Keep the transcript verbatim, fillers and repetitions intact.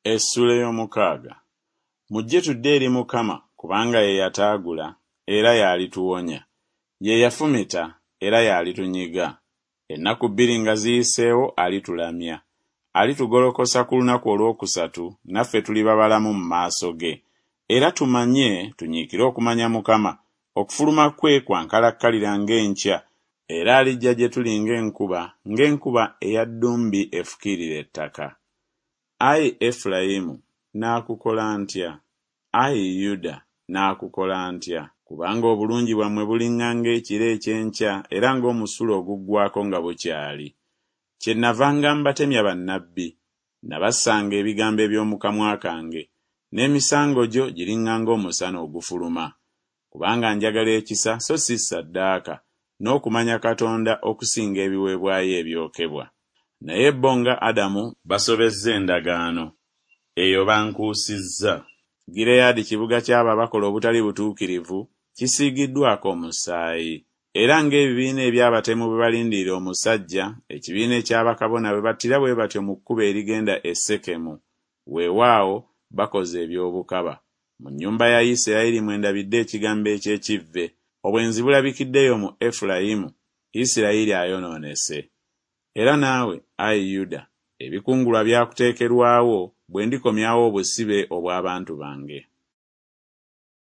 Essula y'omukaaga. Mujje tudde eri Mukama kubanga ye yataagula era y'alituwonya. Ye yafumita era y'alitunyiga. Ennaku bbiri nga ziyiseewo alitulamya. Alitugolokosa ku lunaku olwokusatu naffe tuliba balamu mu maaso ge. Era tumanye tunyiikire okumanya Mukama, okufuluma kwe kwankalakkalira ng'enkya, era alijja gye tuli ng'enkuba, ng'enkuba eya ddumbi efukirira ettaka. Ayi Efulayimu, naakukola ntya? Ayi Yuda, naakukola ntya? Kubanga obulungi bwammwe buliŋŋanga ekiro ekyenkya era ng'omusulo oguggwako nga bukyali. Kyennava ngamba temya bannabbi, nabassanga ebigambo eby'omu kamwa kange, n'emisango gyo giriŋŋanga omusana ogufuluma. Kubanga njagala ekisa so si ssaddaaka, n'okumanya Katonda okusinga ebiweebwayo ebyokebwa. Naye bo nga Adamu basobezza endagaano, eyo bankuusizza. Gireyaadi kibuga ky'abo abakola obutali butuukirivu kisiigiddwako omusaayi. Era ng'ebibiina eby'abatemu bwe balindirira omusajja, ekibiina eky'abakabona bwe battira bwe batyo mu kkubo erigenda e Sekemu. Weewaawo bakoze eby'obukaba. Mu nnyumba ya Isirayiri mwe ndabidde ekigambo eky'ekivve. Obwenzi bulabikiddeyo mu Efulayimu, Isirayiri ayonoonese. Era naawe, ayi Yuda, ebikungulwa byakuteekerwawo bwe ndikomyawo obusibe obw'abantu bange.